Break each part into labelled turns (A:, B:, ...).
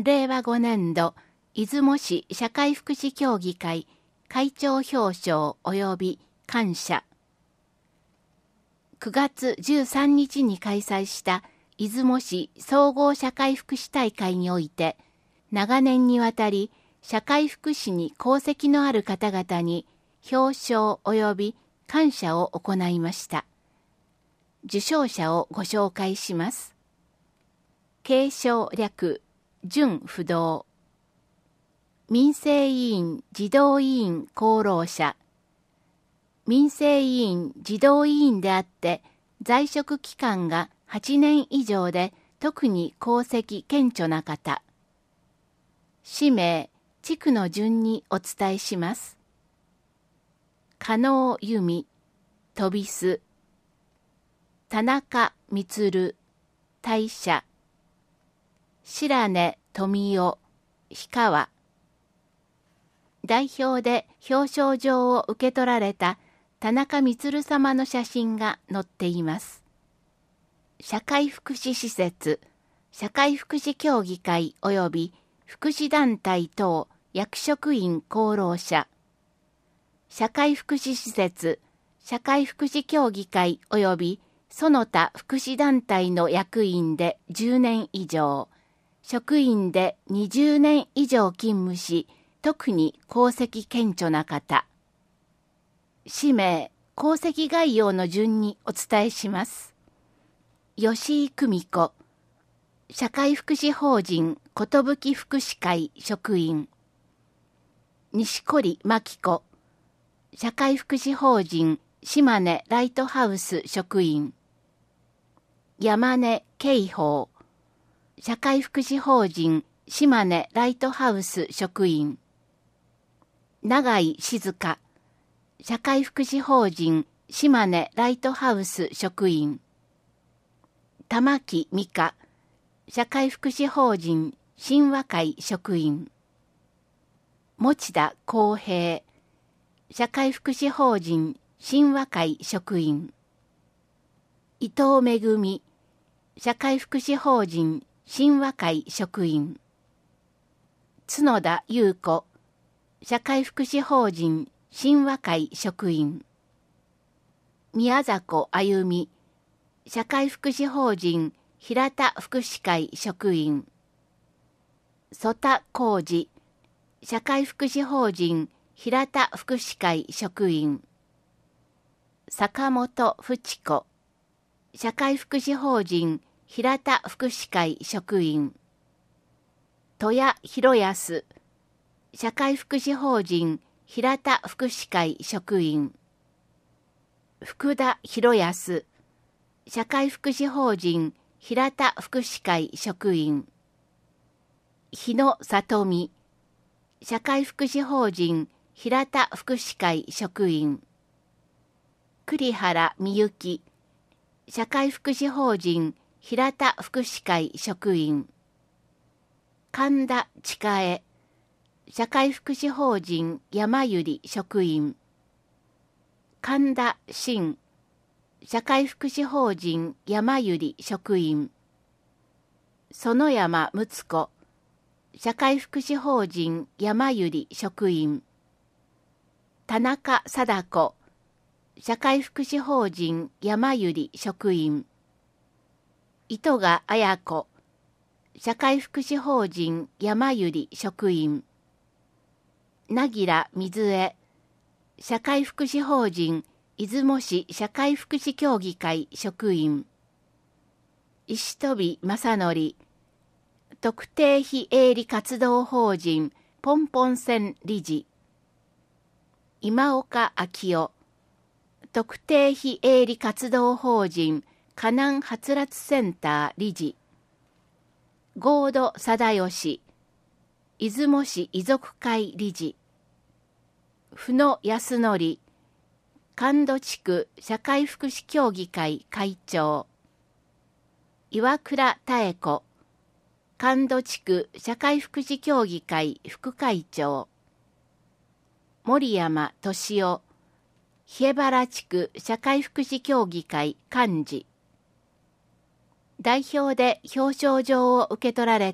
A: 令和5年度出雲市社会福祉協議会会長表彰及び感謝。9月13日に開催した出雲市総合社会福祉大会において、長年にわたり社会福祉に功績のある方々に表彰及び感謝を行いました。受賞者をご紹介します。継承略準不動。民生委員児童委員功労者。民生委員児童委員であって在職期間が8年以上で特に功績顕著な方。氏名、地区の順にお伝えします。加納由美、飛びす。田中満、大社。白根富代、氷川。代表で表彰状を受け取られた田中満様の写真が載っています。社会福祉施設、社会福祉協議会及び福祉団体等役職員功労者。社会福祉施設、社会福祉協議会及びその他福祉団体の役員で10年以上、職員で20年以上勤務し、特に功績顕著な方。氏名、功績概要の順にお伝えします。吉井久美子、社会福祉法人寿福祉会職員。西堀真紀子、社会福祉法人島根ライトハウス職員。山根慶宝、社会福祉法人島根ライトハウス職員。永井静香、社会福祉法人島根ライトハウス職員。玉木美香、社会福祉法人親和会職員。持田康平、社会福祉法人親和会職員。伊藤めぐみ、社会福祉法人親和会職員。角田優子、社会福祉法人親和会職員。宮迫あゆみ、社会福祉法人平田福祉会職員。曽田浩二、社会福祉法人平田福祉会職員。坂本淵子、社会福祉法人平田福祉会職員。戸谷博康、社会福祉法人平田福祉会職員。福田博康、社会福祉法人平田福祉会職員。日野里美、社会福祉法人平田福祉会職員。栗原美幸、社会福祉法人平田福祉会職員。神田千佳恵、社会福祉法人山百合職員。神田真、社会福祉法人山百合職員。園山睦子、社会福祉法人山百合職員。田中貞子、社会福祉法人山百合職員。糸賀綾子、社会福祉法人山百合職員。凪良水江、社会福祉法人出雲市社会福祉協議会職員。石飛正則、特定非営利活動法人ポンポン船理事。今岡昭夫、特定非営利活動法人河南はつらつセンター理事。合土貞義、出雲市遺族会理事。布野康則、神戸地区社会福祉協議会会長。岩倉妙子、神戸地区社会福祉協議会副会長。森山俊夫、檜原地区社会福祉協議会幹事。代表で表彰状を受け取られた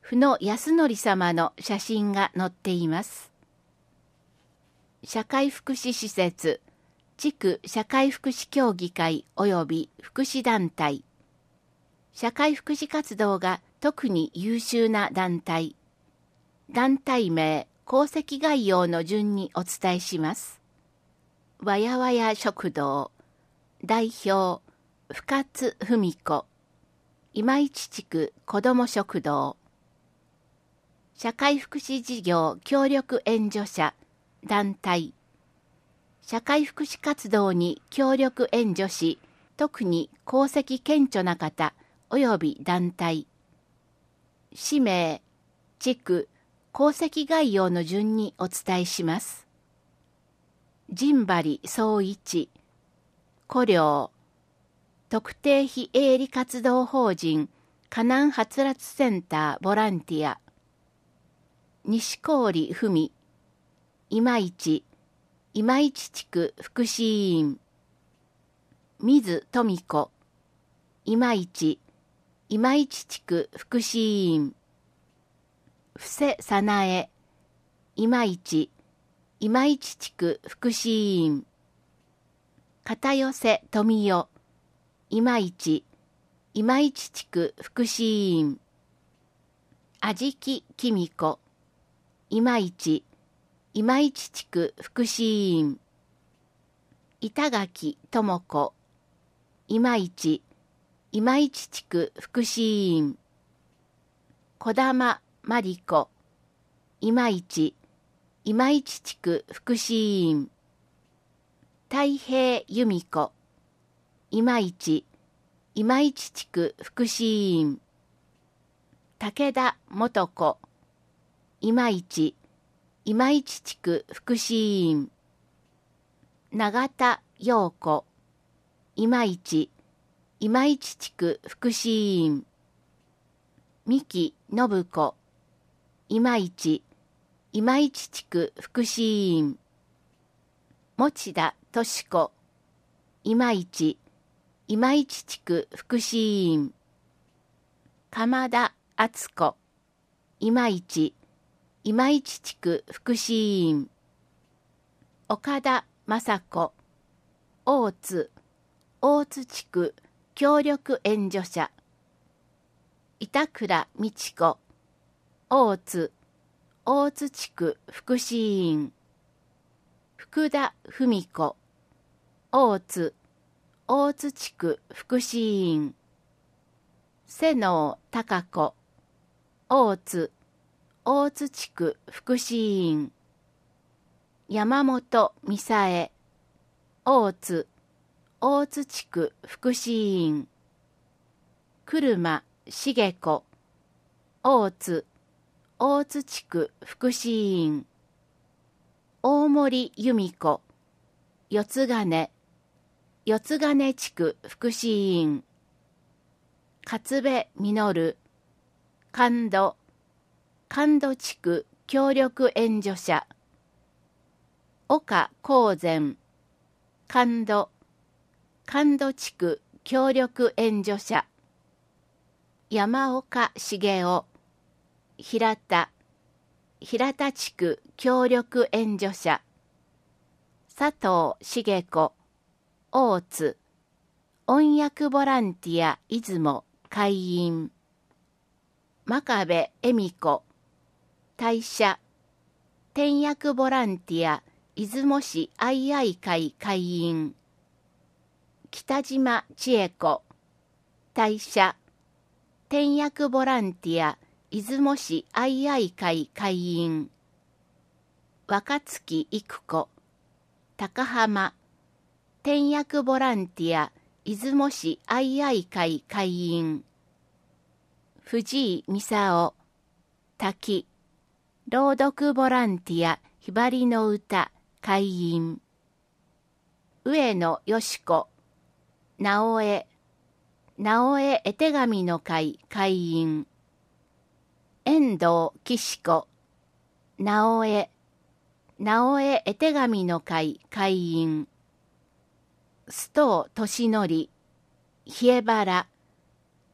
A: 府野康則様の写真が載っています。社会福祉施設、地区社会福祉協議会及び福祉団体。社会福祉活動が特に優秀な団体。団体名、功績概要の順にお伝えします。わやわや食堂、代表、深津文子、今市地区子ども食堂。社会福祉事業協力援助者、団体。社会福祉活動に協力援助し、特に功績顕著な方及び団体。氏名、地区、功績概要の順にお伝えします。陣張総一、古領、特定非営利活動法人河南はつらつセンターボランティア。西郡文、今市地区福祉委員。水富子、今市地区福祉委員。布施早苗、今市地区福祉委員。片寄富代、今市地区福祉委員。安食きみ子、今市地区福祉委員。板垣智子、今市地区福祉委員。児玉真理子、今市地区福祉委員。太平由美子、今市地区福祉委員。武田元子、今市地区福祉委員。永田陽子、今市地区福祉委員。三木信子、今市地区福祉委員。持田敏子、今市地区福祉委員。鎌田敦子、今市地区福祉委員。岡田雅子、大津地区協力援助者。板倉美智子、大津地区福祉委員。福田文子、大津地区福祉委員。瀬能孝子、大津地区福祉委員。山本美沙恵、大津地区福祉委員。車茂子、大津地区福祉委員。大森由美子、四津金地区福祉委員。勝部実、神戸地区協力援助者。岡光善、神戸地区協力援助者。山岡茂雄、平田地区協力援助者。佐藤茂子、大津音訳ボランティア出雲会員。真壁恵美子、退社転訳ボランティア出雲市愛々会会員。北島千恵子、退社転訳ボランティア出雲市愛々会会員。若月育子、高浜転訳ボランティア出雲市愛々会会員。藤井美沙滝朗読ボランティアひばりの歌会員。上野よし子、直江絵手紙の会会員。遠藤岸子、直江絵手紙の会会員。須藤俊則、冷え原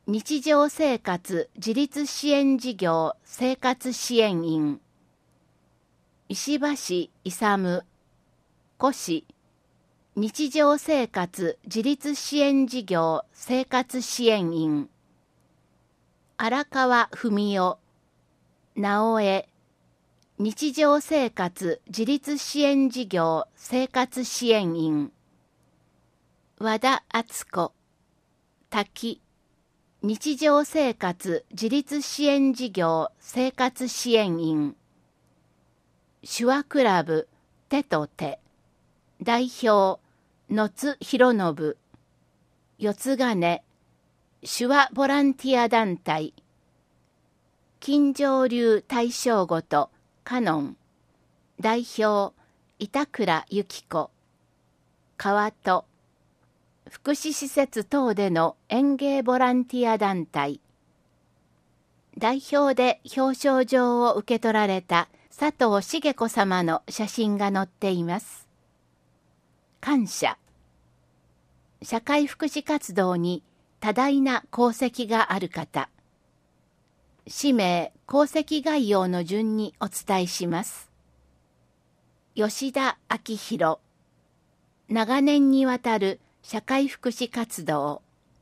A: 日常生活自立支援事業生活支援員。石橋勇、古市、日常生活自立支援事業生活支援員。荒川文代、直江、日常生活自立支援事業生活支援員。和田敦子、滝、日常生活自立支援事業生活支援員。手話クラブ手と手。代表野津博信。四つ金手話ボランティア団体。金城流大正ごとカノン。代表板倉由紀子。川戸。福祉施設等での園芸ボランティア団体。代表で表彰状を受け取られた佐藤茂子様の写真が載っています。感謝。社会福祉活動に多大な功績がある方。氏名・功績概要の順にお伝えします。吉田明宏。長年にわたる社会福祉活動。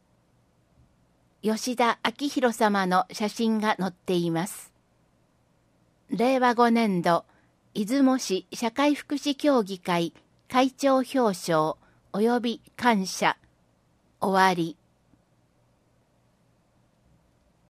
A: 吉田明宏様の写真が載っています。令和5年度、出雲市社会福祉協議会会長表彰及び感謝。終わり。